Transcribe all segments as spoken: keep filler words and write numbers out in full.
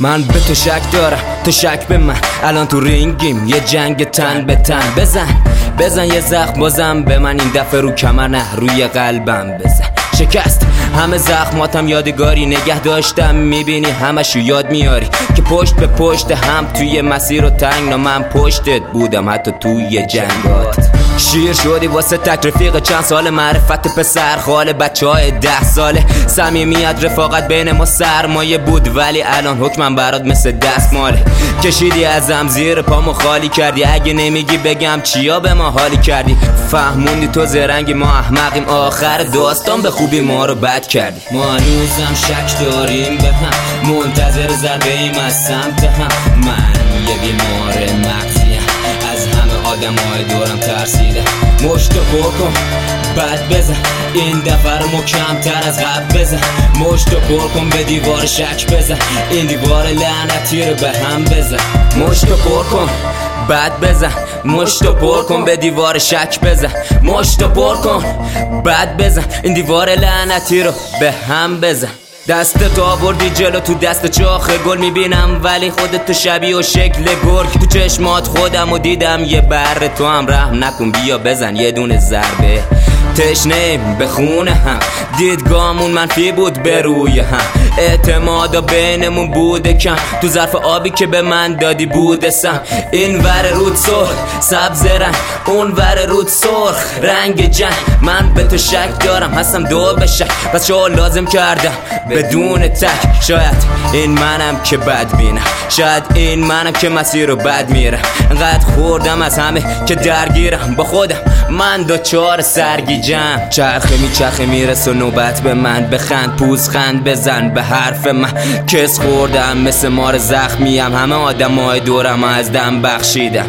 من به تو شک دارم، تو شک به من. الان تو رینگیم، یه جنگ تن به تن. بزن بزن یه زخم بازم به من، این دفعه رو کمر نه روی قلبم بزن. شکست همه زخماتم یادگاری نگه داشتم، میبینی همشو یاد میاری که پشت به پشت هم توی مسیر و تنگ. من پشتت بودم حتی توی جنگات. شیر شدی واسه تک رفیق چند سال، معرفت پسر خاله بچه های ده ساله. صمیمیت رفاقت بین ما سرمایه بود، ولی الان حکمم برات مثل دستماله. کشیدی ازم زیر پامو خالی کردی، اگه نمیگی بگم چیا به ما حالی کردی. فهموندی تو زرنگی ما احمقیم، آخر داستان به خوبی ما رو بد کردی. ما هنوزم شک داریم به هم، منتظر ضربه ایم از سمت هم. من یه بیمار مغزیم، از همه آدم های دورم ترسیده. مشتو پر کن بعد بزن، این دفعه رو محکم‌تر از قبل بزن. مشتو پر کن به دیوار شک بزن، این دیوار لعنتی رو به هم بزن. مشتو پر کن بعد بزن، مشتو پر کن به دیوار شک بزن. مشتو پر کن بعد بزن، این دیوار لعنتی رو به هم بزن. دست تو آوردی جلو تو دست چاخ گل، میبینم ولی خودت تو شبیه و شکل گرگ. تو چشمات خودم و دیدم یه بره، تو هم رحم نکن بیا بزن یه دونه ضربه. تشنه به خونه هم، دیدگامون منفی بود به روی هم. اعتمادا بینمون بوده کم، تو ظرف آبی که به من دادی بوده سم. این ور رود سرخ سبز رنگ، اون ور رود سرخ رنگ جنگ. من به تو شک دارم، هستم دو به شک، پس شو لازم کردم بدون تک. شاید این منم که بد بینم، شاید این منم که مسیر رو بد میرم. انقدر خوردم از همه که درگیرم با خودم، من دو چهار سرگیجم. چرخه میچرخه میرسه و نوبت به من، بخند پوزخند بزن به حرف من. کس خوردم مثل مار زخمیم، همه آدم های دورم از دم بخشیدم.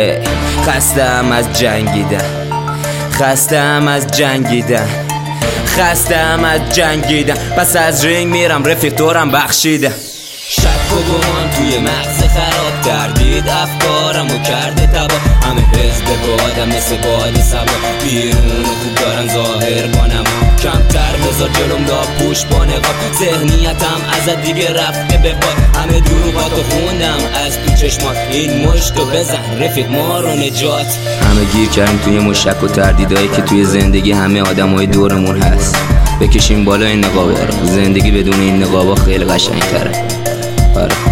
خستم از جنگیدن، خستم از جنگیدن، خستم از جنگیدن. پس از رینگ میرم رفیق دورم بخشیدم. شک و گمان توی مغز خراب کردید افکارمو کرده تبا. همه حزب بادم مثل باد سبا، بیرون خوب دارن ظاهر کنم. کمتر بذار جلوم دا پوش با نقاب، ذهنیتم ازت دیگه رفته به باد. همه دروغاتو خوندم از تو چشمات، این مشتو بزن رفیق ما رو نجات. همه گیر کردیم توی مشک و تردیدایی که توی زندگی همه آدمای دورمون هست. بکشیم بالا این نقابا رو، زندگی بدون این نقابا خیلی قشنگ‌تره. آره.